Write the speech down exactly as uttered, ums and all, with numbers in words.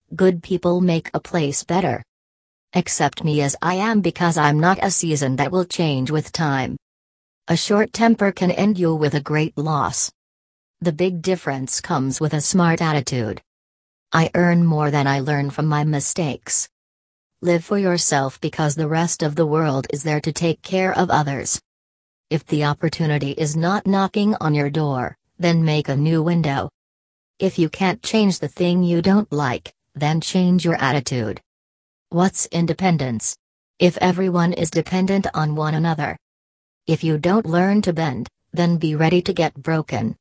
Good people make a place better. Accept me as I am because I'm not a season that will change with time. A short temper can end you with a great loss. The big difference comes with a smart attitude. I earn more than I learn from my mistakes. Live for yourself because the rest of the world is there to take care of others. If the opportunity is not knocking on your door, then make a new window. If you can't change the thing you don't like, then change your attitude. What's independence? If everyone is dependent on one another. If you don't learn to bend, then be ready to get broken.